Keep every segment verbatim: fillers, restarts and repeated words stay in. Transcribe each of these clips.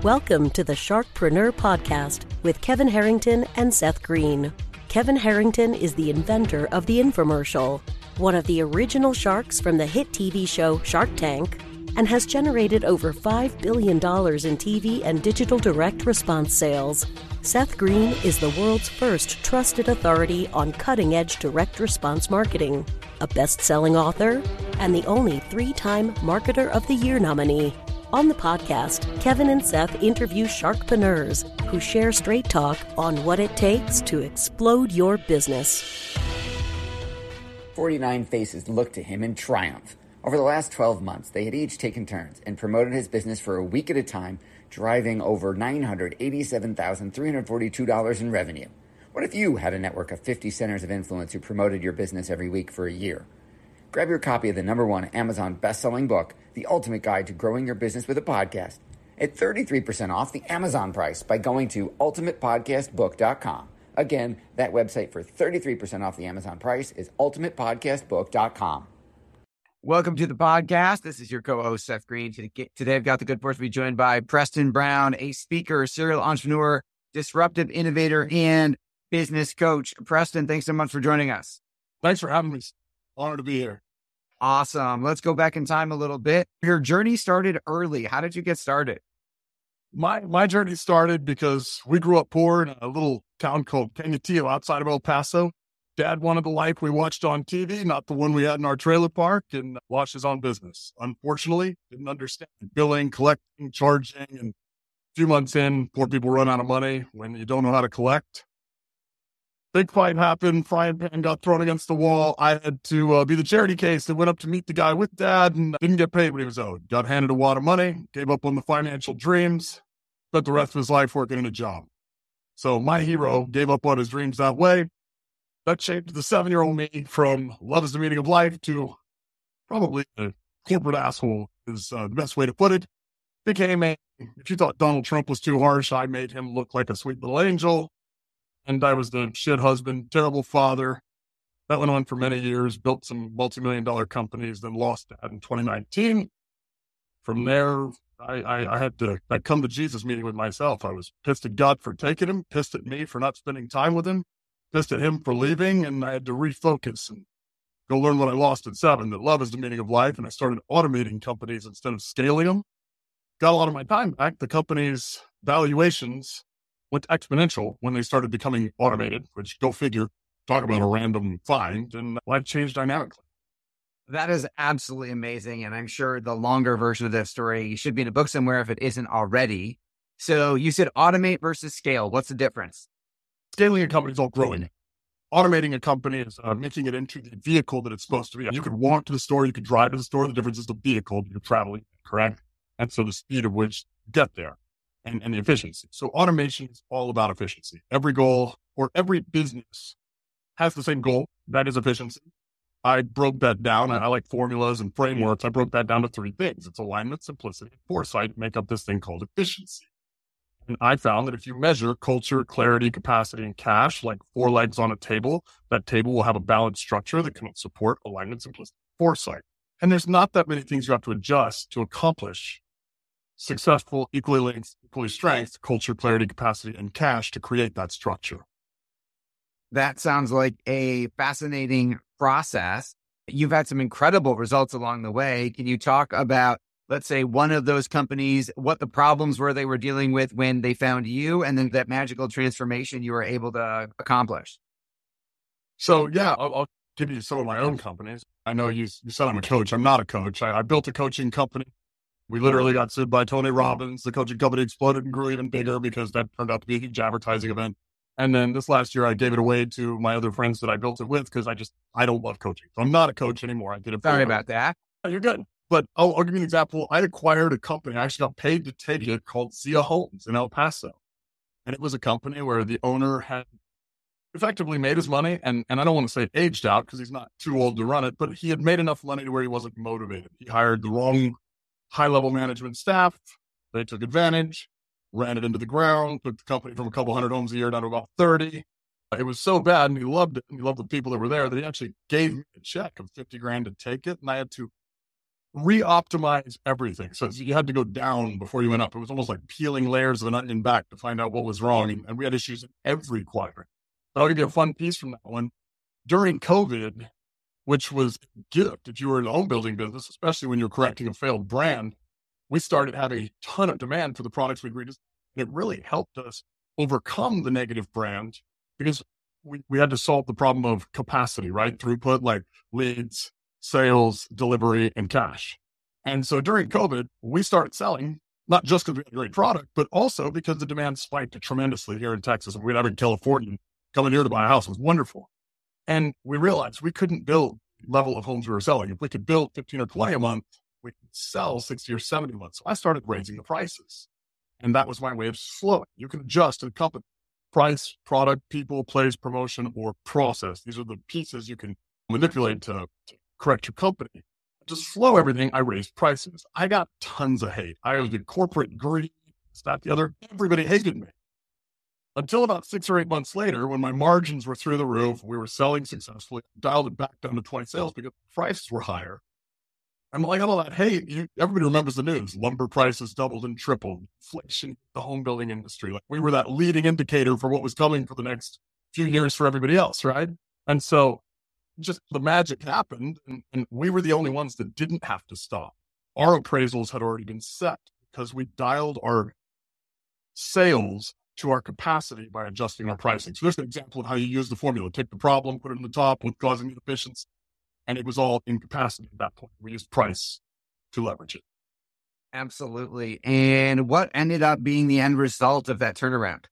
Welcome to the Sharkpreneur Podcast with Kevin Harrington and Seth Green. Kevin Harrington is the inventor of the infomercial, one of the original sharks from the hit T V show Shark Tank, and has generated over five billion dollars in T V and digital direct response sales. Seth Green is the world's first trusted authority on cutting-edge direct response marketing, a best-selling author, and the only three-time Marketer of the Year nominee. On the podcast, Kevin and Seth interview sharkpreneurs who share straight talk on what it takes to explode your business. forty-nine Faces looked to him in triumph. Over the last twelve months, they had each taken turns and promoted his business for a week at a time, driving over nine hundred eighty-seven thousand three hundred forty-two dollars in revenue. What if you had a network of fifty centers of influence who promoted your business every week for a year? Grab your copy of the number one Amazon best-selling book, The Ultimate Guide to Growing Your Business with a Podcast, at thirty-three percent off the Amazon price by going to ultimate podcast book dot com. Again, that website for thirty-three percent off the Amazon price is ultimate podcast book dot com. Welcome to the podcast. This is your co-host, Seth Green. Today, I've got the good fortune to be joined by Preston Brown, a speaker, serial entrepreneur, disruptive innovator, and business coach. Preston, thanks so much for joining us. Thanks for having me. Honored to be here. Awesome. Let's go back in time a little bit. Your journey started early. How did you get started? My my journey started because we grew up poor in a little town called Canutillo outside of El Paso. Dad wanted the life we watched on T V, not the one we had in our trailer park, and launched his own business. Unfortunately, didn't understand billing, collecting, charging, and a few months in, poor people run out of money when you don't know how to collect. Big fight happened, frying pan got thrown against the wall. I had to uh, be the charity case that went up to meet the guy with Dad and didn't get paid what he was owed. Got handed a wad of money, gave up on the financial dreams, spent the rest of his life working in a job. So my hero gave up on his dreams that way. That shaped the seven-year-old me from love is the meaning of life to probably a corporate asshole is uh, the best way to put it. Became a, if you thought Donald Trump was too harsh, I made him look like a sweet little angel. And I was the shit husband, terrible father. That went on for many years, built some multi-million dollar companies, then lost Dad in twenty nineteen. From there, I, I, I had to I come to Jesus meeting with myself. I was pissed at God for taking him, pissed at me for not spending time with him, pissed at him for leaving, and I had to refocus and go learn what I lost at seven, that love is the meaning of life. And I started automating companies instead of scaling them. Got a lot of my time back. The company's valuations went exponential when they started becoming automated, which go figure, talk about a random find, and life changed dynamically. That is absolutely amazing. And I'm sure the longer version of that story should be in a book somewhere if it isn't already. So you said automate versus scale. What's the difference? Scaling a company is all growing. Automating a company is uh, making it into the vehicle that it's supposed to be. You could walk to the store, you could drive to the store. The difference is the vehicle you're traveling, correct? And so the speed of which you get there. And, and the efficiency. So automation is all about efficiency. Every goal or every business has the same goal. That is efficiency. I broke that down. I, I like formulas and frameworks. I broke that down to three things. It's alignment, simplicity, and foresight make up this thing called efficiency. And I found that if you measure culture, clarity, capacity, and cash, like four legs on a table, that table will have a balanced structure that can support alignment, simplicity, foresight. And there's not that many things you have to adjust to accomplish successful, equally linked, equally strength, culture, clarity, capacity, and cash to create that structure. That sounds like a fascinating process. You've had some incredible results along the way. Can you talk about, let's say, one of those companies, what the problems were they were dealing with when they found you, and then that magical transformation you were able to accomplish? So, yeah, I'll, I'll give you some of my own companies. I know you, you said I'm a coach. I'm not a coach. I, I built a coaching company. We literally got sued by Tony Robbins. The coaching company exploded and grew even bigger because that turned out to be a huge advertising event. And then this last year, I gave it away to my other friends that I built it with because I just, I don't love coaching. So I'm not a coach anymore. I did it. Sorry about that. Oh, you're good. But I'll, I'll give you an example. I acquired a company. I actually got paid to take it called Zia Homes in El Paso. And it was a company where the owner had effectively made his money. And, and I don't want to say aged out because he's not too old to run it, but he had made enough money to where he wasn't motivated. He hired the wrong high-level management staff. They took advantage, ran it into the ground, took the company from a couple hundred homes a year down to about thirty. It was so bad, and he loved it, and he loved the people that were there, that he actually gave me a check of fifty grand to take it, and I had to re-optimize everything. So you had to go down before you went up. It was almost like peeling layers of an onion back to find out what was wrong. And, and we had issues in every quadrant. But I'll give you a fun piece from that one. During COVID, which was a gift if you were in the home building business, especially when you're correcting a failed brand, we started having a ton of demand for the products we redesigned. It really helped us overcome the negative brand because we, we had to solve the problem of capacity, right? Throughput, like leads, sales, delivery, and cash. And so during COVID, we started selling, not just because we had a great product, but also because the demand spiked tremendously here in Texas. And we'd have in California coming here to buy a house. It was wonderful. And we realized we couldn't build the level of homes we were selling. If we could build fifteen or twenty a month, we could sell sixty or seventy a month. So I started raising the prices. And that was my way of slowing. You can adjust in a company. Price, product, people, place, promotion, or process. These are the pieces you can manipulate to, to correct your company. To slow everything, I raised prices. I got tons of hate. I was in corporate greed, that, the other. Everybody hated me. Until about six or eight months later, when my margins were through the roof, we were selling successfully, dialed it back down to twenty sales because prices were higher. I'm like, all that hate, you, everybody remembers the news. Lumber prices doubled and tripled. Inflation, the home building industry. Like we were that leading indicator for what was coming for the next few years for everybody else, right? And so just the magic happened, and, and we were the only ones that didn't have to stop. Our appraisals had already been set because we dialed our sales to our capacity by adjusting our pricing. So there's an example of how you use the formula. Take the problem, put it in the top, what's causing the deficiency. And it was all in capacity at that point. We used price to leverage it. Absolutely. And what ended up being the end result of that turnaround?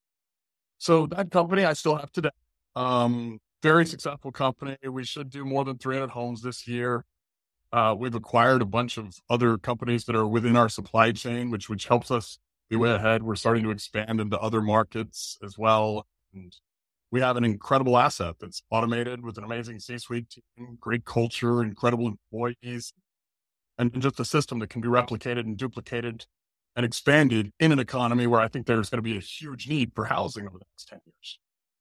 So that company I still have today. Um, very successful company. We should do more than three hundred homes this year. Uh, we've acquired a bunch of other companies that are within our supply chain, which which helps us be way ahead. We're starting to expand into other markets as well. And we have an incredible asset that's automated with an amazing C-suite team, great culture, incredible employees, and just a system that can be replicated and duplicated and expanded in an economy where I think there's going to be a huge need for housing over the next ten years.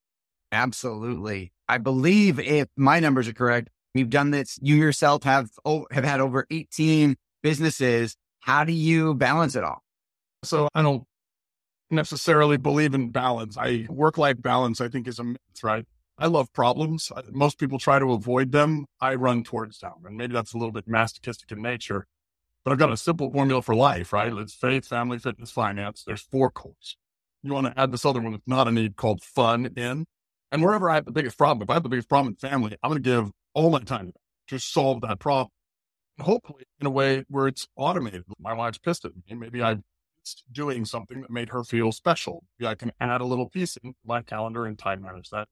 Absolutely. I believe, if my numbers are correct, you've done this, you yourself have, oh, have had over eighteen businesses. How do you balance it all? So I don't necessarily believe in balance. I work-life balance, I think, is a myth, right? I love problems. I, most people try to avoid them. I run towards them. And maybe that's a little bit masochistic in nature, but I've got a simple formula for life, right? It's faith, family, fitness, finance. There's four cores. You want to add this other one that's not a need called fun in. And wherever I have the biggest problem, if I have the biggest problem in family, I'm going to give all my time to, to solve that problem. Hopefully in a way where it's automated. My wife's pissed at me. Maybe I doing something that made her feel special. Maybe I can add a little piece in my calendar and time manage that.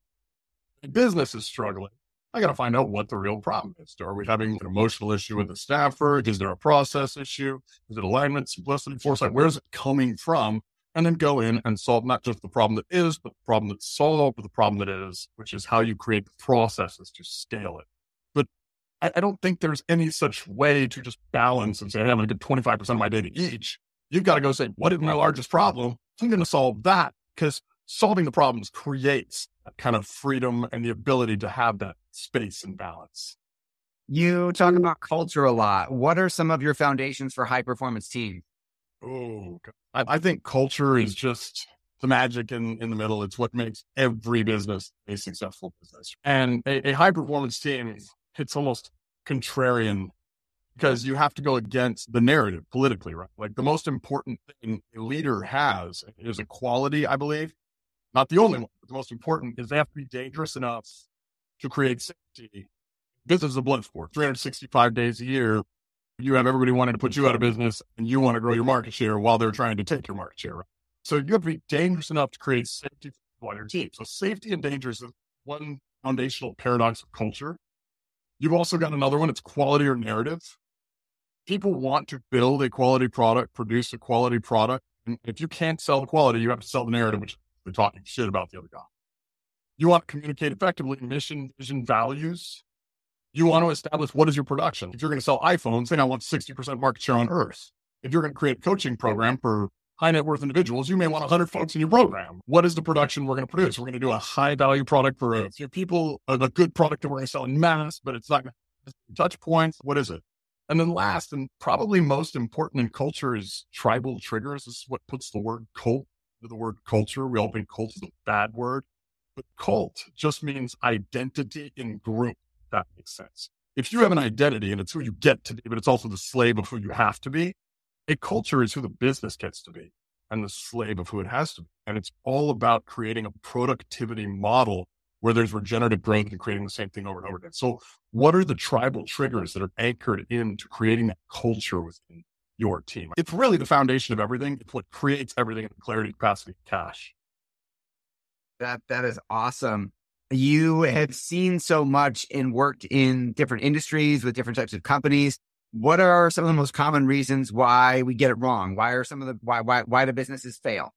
If business is struggling, I got to find out what the real problem is. Are we having an emotional issue with the staffer? Is there a process issue? Is it alignment, simplicity, foresight? Where is it coming from? And then go in and solve not just the problem that is, but the problem that's solved, but the problem that is, which is how you create the processes to scale it. But I, I don't think there's any such way to just balance and say, hey, I'm going to get twenty-five percent of my day to each. You've got to go say, what is my largest problem? I'm going to solve that, because solving the problems creates that kind of freedom and the ability to have that space and balance. You talk about culture a lot. What are some of your foundations for high performance teams? Oh, I, I think culture is just the magic in, in the middle. It's what makes every business a successful business. And a, a high performance team, it's almost contrarian, because you have to go against the narrative politically, right? Like the most important thing a leader has is a quality, I believe. Not the only one, but the most important is they have to be dangerous enough to create safety. Business is a blood sport, three hundred sixty-five days a year. You have everybody wanting to put you out of business and you want to grow your market share while they're trying to take your market share. Right? So you have to be dangerous enough to create safety for your team. So safety and danger is one foundational paradox of culture. You've also got another one. It's quality or narrative. People want to build a quality product, produce a quality product. And if you can't sell the quality, you have to sell the narrative, which they're talking shit about the other guy. You want to communicate effectively mission, vision, values. You want to establish what is your production. If you're going to sell iPhones, then I want sixty percent market share on Earth. If you're going to create a coaching program for high net worth individuals, you may want one hundred folks in your program. What is the production we're going to produce? We're going to do a high value product for a few people, a good product that we're going to sell in mass, but it's not going to touch points. What is it? And then last, and probably most important in culture, is tribal triggers. This is what puts the word cult to the word culture. We all think cult is a bad word, but cult just means identity in group. If that makes sense. If you have an identity and it's who you get to be, but it's also the slave of who you have to be, a culture is who the business gets to be and the slave of who it has to be. And it's all about creating a productivity model where there's regenerative growth and creating the same thing over and over again. So what are the tribal triggers that are anchored into creating that culture within your team? It's really the foundation of everything. It's what creates everything in clarity, capacity, cash. That, that is awesome. You have seen so much and worked in different industries with different types of companies. What are some of the most common reasons why we get it wrong? Why are some of the, why, why, why do businesses fail?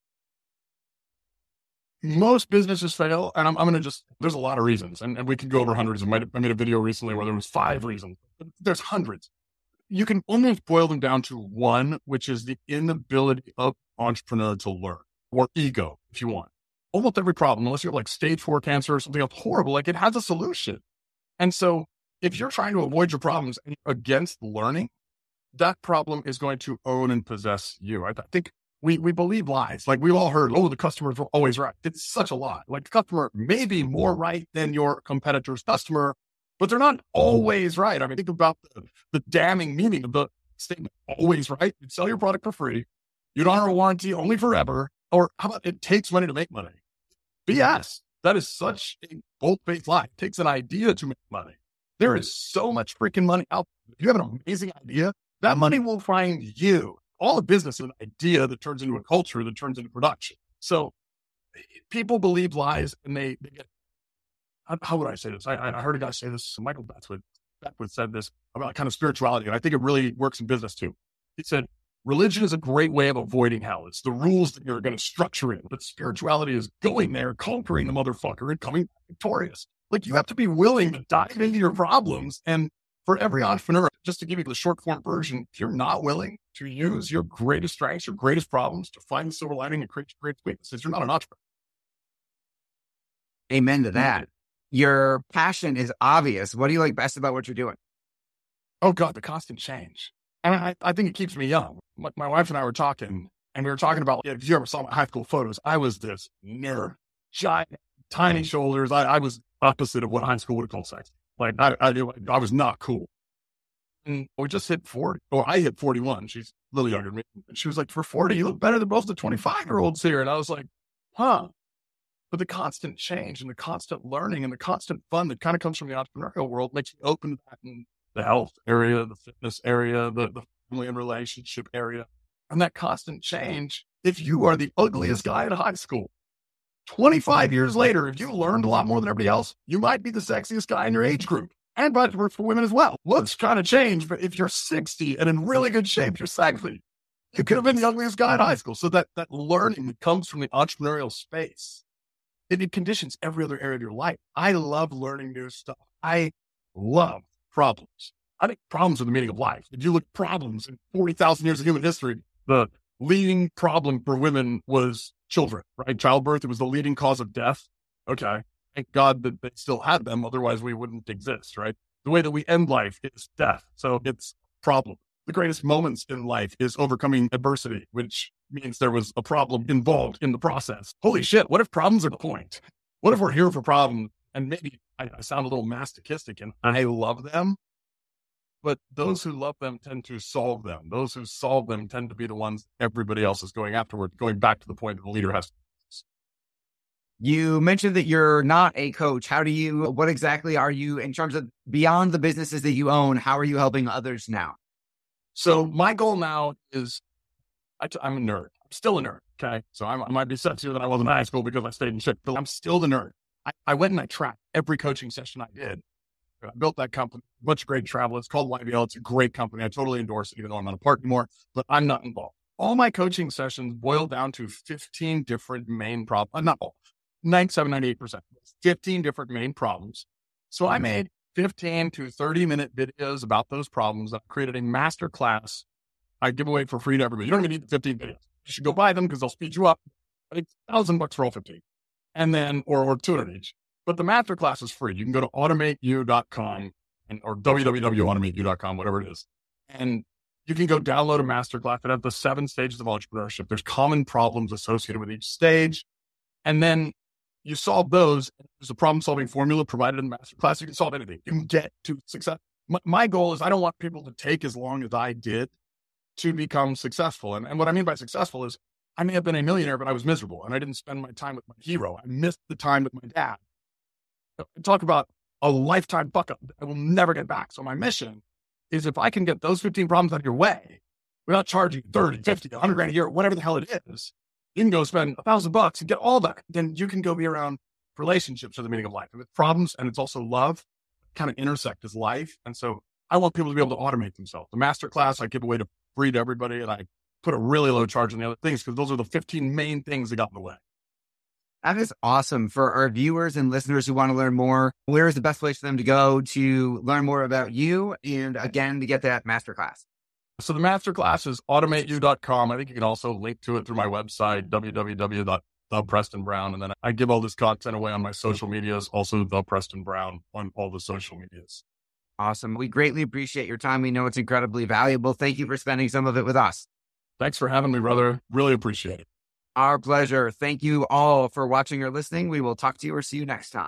Most businesses fail, and I'm, I'm going to just, there's a lot of reasons, and, and we can go over hundreds. I made, I made a video recently where there was five reasons. There's hundreds. You can almost boil them down to one, which is the inability of entrepreneur to learn, or ego, if you want. Almost every problem, unless you have like stage four cancer or something else horrible, like it has a solution. And so if you're trying to avoid your problems and you're against learning, that problem is going to own and possess you. I, I think We we believe lies. Like we've all heard, oh, the customers are always right. It's such a lie. Like the customer may be more right than your competitor's customer, but they're not always right. I mean, think about the, the damning meaning of the statement, always right. You sell your product for free. You'd honor a warranty only forever. Or how about it takes money to make money? B S. That is such a bold-faced lie. It takes an idea to make money. There is so much freaking money out there. If you have an amazing idea, that money will find you. All of business is an idea that turns into a culture that turns into production. So people believe lies and they, they get, how, how would I say this? I, I heard a guy say this. Michael Beckwith, Beckwith said this about kind of spirituality. And I think it really works in business too. He said, religion is a great way of avoiding hell. It's the rules that you're going to structure in, but spirituality is going there, conquering the motherfucker and coming victorious. Like you have to be willing to dive into your problems. And for every entrepreneur, just to give you the short form version, if you're not willing to use your greatest strengths, your greatest problems to find the silver lining and create great weaknesses, you're not an entrepreneur. Amen to that. Your passion is obvious. What do you like best about what you're doing? Oh God, the constant change. And I, I think it keeps me young. My, my wife and I were talking, and we were talking about, if you ever saw my high school photos, I was this nerd, giant, tiny shoulders. I, I was opposite of what high school would have called sexy. Like I, I, I was not cool. And we just hit forty, or I hit forty-one. She's a little younger than me. And she was like, for forty, you look better than most of the twenty-five year olds here. And I was like, huh. But the constant change and the constant learning and the constant fun that kind of comes from the entrepreneurial world makes you open to that in the health area, the fitness area, the, the family and relationship area. And that constant change, if you are the ugliest guy in high school, twenty-five years later, if you learned a lot more than everybody else, you might be the sexiest guy in your age group. And vice versa for women as well. Looks kind of change, but if you're sixty and in really good shape, you're sexy. You could have been the ugliest guy in high school. So that, that learning that comes from the entrepreneurial space, it, it conditions every other area of your life. I love learning new stuff. I love problems. I think problems are the meaning of life. If you look at problems in forty thousand years of human history, the leading problem for women was children, right? Childbirth, it was the leading cause of death. Okay. Thank God that they still had them. Otherwise we wouldn't exist, right? The way that we end life is death. So it's a problem. The greatest moments in life is overcoming adversity, which means there was a problem involved in the process. Holy shit. What if problems are the point? What if we're here for problems? And maybe I, I sound a little masochistic and I love them, but those who love them tend to solve them. Those who solve them tend to be the ones everybody else is going afterward, going back to the point that the leader has to. You mentioned that you're not a coach. How do you, what exactly are you in terms of beyond the businesses that you own? How are you helping others now? So my goal now is, I t- I'm a nerd. I'm still a nerd. Okay. So I'm, I might be sexier than I was in high school because I stayed in shit, but I'm still the nerd. I, I went and I tracked every coaching session I did. I built that company, a bunch of great travel. It's called Y B L. It's a great company. I totally endorse it, even though I'm not a part anymore, but I'm not involved. All my coaching sessions boil down to fifteen different main problems. Uh, not all. ninety-seven, ninety-eight percent, fifteen different main problems. So I made fifteen to thirty minute videos about those problems. I created a master class I give away for free to everybody. You don't even need the fifteen videos. You should go buy them because they'll speed you up. I think a thousand bucks for all fifteen. And then, or, or two hundred each. But the master class is free. You can go to automate you dot com and, or w w w dot automate you dot com, whatever it is. And you can go download a masterclass that has the seven stages of entrepreneurship. There's common problems associated with each stage. And then you solve those. There's a problem-solving formula provided in the masterclass. You can solve anything. You can get to success. My, my goal is I don't want people to take as long as I did to become successful. And, and what I mean by successful is I may have been a millionaire, but I was miserable. And I didn't spend my time with my hero. I missed the time with my dad. Talk about a lifetime fuck up. I will never get back. So my mission is if I can get those fifteen problems out of your way without charging thirty, fifty, a hundred grand a year, whatever the hell it is, you can go spend a thousand bucks and get all that. Then you can go be around relationships are the meaning of life. And it's problems and it's also love kind of intersect as life. And so I want people to be able to automate themselves. The masterclass I give away to free to everybody, and I put a really low charge on the other things because those are the fifteen main things that got in the way. That is awesome. For our viewers and listeners who want to learn more, where is the best place for them to go to learn more about you and, again, to get that masterclass? So the masterclass is automate you dot com. I think you can also link to it through my website, w w w dot the preston brown. And then I give all this content away on my social medias, also The Preston Brown on all the social medias. Awesome. We greatly appreciate your time. We know it's incredibly valuable. Thank you for spending some of it with us. Thanks for having me, brother. Really appreciate it. Our pleasure. Thank you all for watching or listening. We will talk to you or see you next time.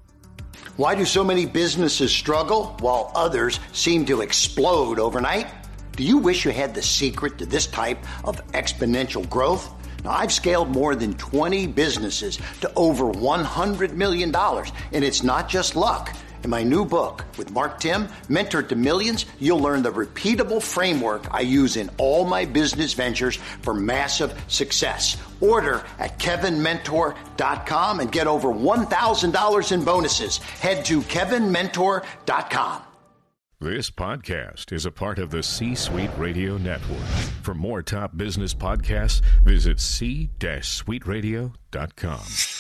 Why do so many businesses struggle while others seem to explode overnight? Do you wish you had the secret to this type of exponential growth? Now, I've scaled more than twenty businesses to over one hundred million dollars, and it's not just luck. In my new book with Mark Tim, Mentor to Millions, you'll learn the repeatable framework I use in all my business ventures for massive success. Order at kevin mentor dot com and get over one thousand dollars in bonuses. Head to kevin mentor dot com. This podcast is a part of the C-Suite Radio Network. For more top business podcasts, visit c suite radio dot com.